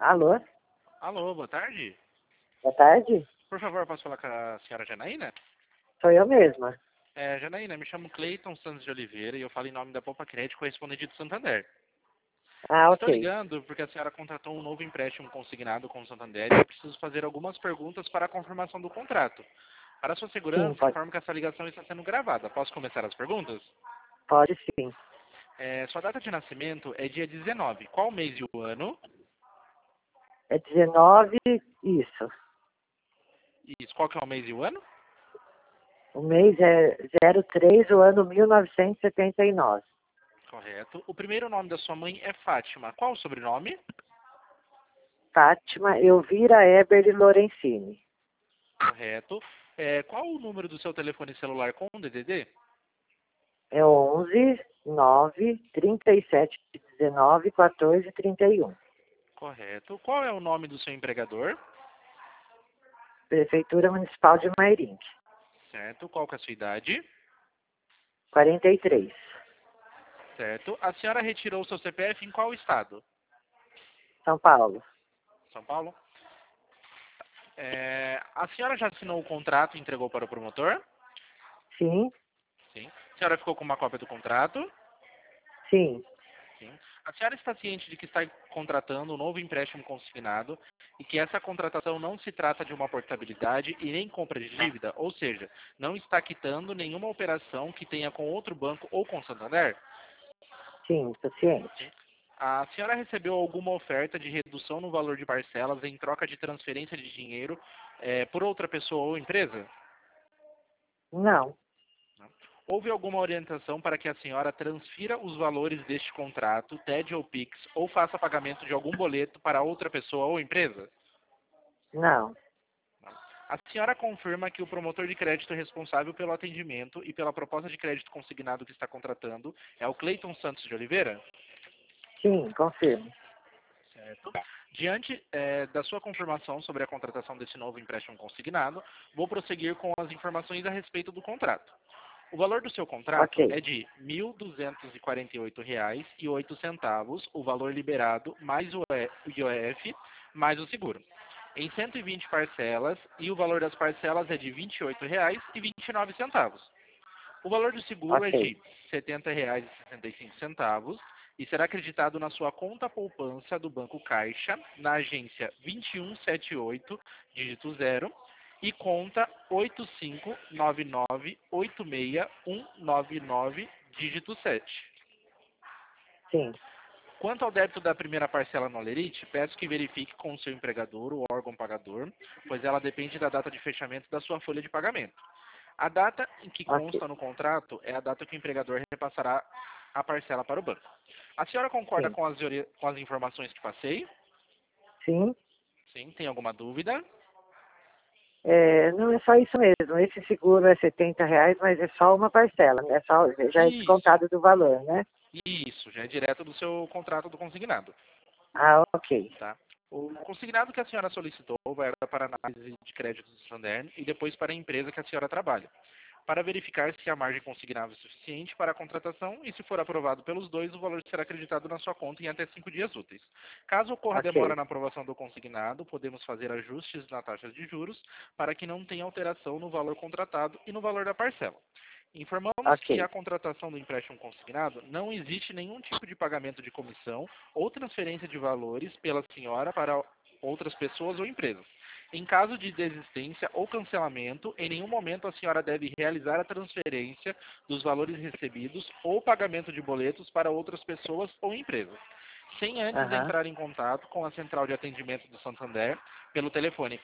Alô? Alô, boa tarde. Boa tarde? Por favor, posso falar com a senhora Janaína? Sou eu mesma. Janaína, me chamo Cleiton Santos de Oliveira e eu falo em nome da Poupa Crédito correspondente do Santander. Ah, Estou ok. ligando porque a senhora contratou um novo empréstimo consignado com o Santander e eu preciso fazer algumas perguntas para a confirmação do contrato. Para sua Sim, segurança, pode, informo que essa ligação está sendo gravada. Posso começar as perguntas? pode sim. Sua data de nascimento é dia 19. Qual mês e o ano? É 19, isso. Isso, qual que é o mês e o ano? O mês é 03, o ano 1979. Correto. O primeiro nome da sua mãe é Fátima. Qual o sobrenome? Fátima Elvira Eberle Lorenzini. Correto. Qual o número do seu telefone celular com o DDD? É 11 9 37 19 14 31. Correto. Qual é o nome do seu empregador? Prefeitura Municipal de Mairinque. Certo. Qual que é a sua idade? 43. Certo. A senhora retirou o seu CPF em qual estado? São Paulo. São Paulo? A senhora já assinou o contrato e entregou para o promotor? Sim, Sim. A senhora ficou com uma cópia do contrato? sim. Sim. A senhora está ciente de que está contratando um novo empréstimo consignado e que essa contratação não se trata de uma portabilidade e nem compra de dívida, ou seja, não está quitando nenhuma operação que tenha com outro banco ou com o Santander? Sim, estou ciente. A senhora recebeu alguma oferta de redução no valor de parcelas em troca de transferência de dinheiro por outra pessoa ou empresa? Não, Não. Houve alguma orientação para que a senhora transfira os valores deste contrato, TED ou PIX, ou faça pagamento de algum boleto para outra pessoa ou empresa? não. Não. A senhora confirma que o promotor de crédito responsável pelo atendimento e pela proposta de crédito consignado que está contratando é o Cleiton Santos de Oliveira? Sim, confirmo. Certo. Diante da sua confirmação sobre a contratação desse novo empréstimo consignado, vou prosseguir com as informações a respeito do contrato. O valor do seu contrato Ok. é de R$ 1.248,08, o valor liberado mais o IOF mais o seguro, em 120 parcelas, e o valor das parcelas é de R$ 28,29. O valor do seguro é de Ok. R$ 70,65 e será acreditado na sua conta poupança do Banco Caixa, na agência 2178, dígito 0, e conta 859986199, dígito 7. Sim. Quanto ao débito da primeira parcela no Alerite, peço que verifique com o seu empregador, o órgão pagador, pois ela depende da data de fechamento da sua folha de pagamento. A data em que Ok. consta no contrato é a data que o empregador repassará a parcela para o banco. A senhora concorda Sim. com as informações que passei? Sim. Sim, tem alguma dúvida? É, não é só isso mesmo. Esse seguro é R$ 70, mas é só uma parcela, né? Já é Isso, descontado do valor, né? isso, já é direto do seu contrato do consignado, Ah, ok. tá? O consignado que a senhora solicitou vai para análise de crédito do Santander e depois para a empresa que a senhora trabalha, para verificar se a margem consignada é suficiente para a contratação e, se for aprovado pelos dois, o valor será acreditado na sua conta em até 5 dias úteis. Caso ocorra demora Ok. na aprovação do consignado, podemos fazer ajustes na taxa de juros para que não tenha alteração no valor contratado e no valor da parcela. Informamos que Ok. a contratação do empréstimo consignado não existe nenhum tipo de pagamento de comissão ou transferência de valores pela senhora para outras pessoas ou empresas. Em caso de desistência ou cancelamento, em nenhum momento a senhora deve realizar a transferência dos valores recebidos ou pagamento de boletos para outras pessoas ou empresas, sem antes Aham. entrar em contato com a central de atendimento do Santander pelo telefone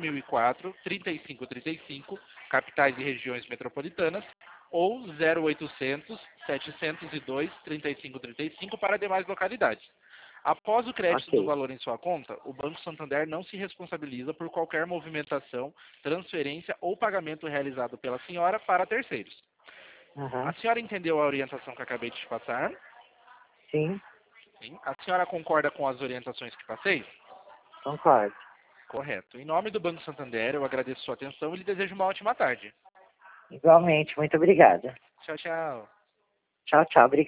4004-3535, capitais e regiões metropolitanas, ou 0800 702 3535 para demais localidades. Após o crédito do Ok. valor em sua conta, o Banco Santander não se responsabiliza por qualquer movimentação, transferência ou pagamento realizado pela senhora para terceiros. A Aham. senhora entendeu a orientação que acabei de te passar? Sim, Sim. A senhora concorda com as orientações que passei? concordo. Correto. Em nome do Banco Santander, eu agradeço sua atenção e lhe desejo uma ótima tarde. Igualmente. Muito obrigada. Tchau, tchau. Tchau, tchau. Obrigada.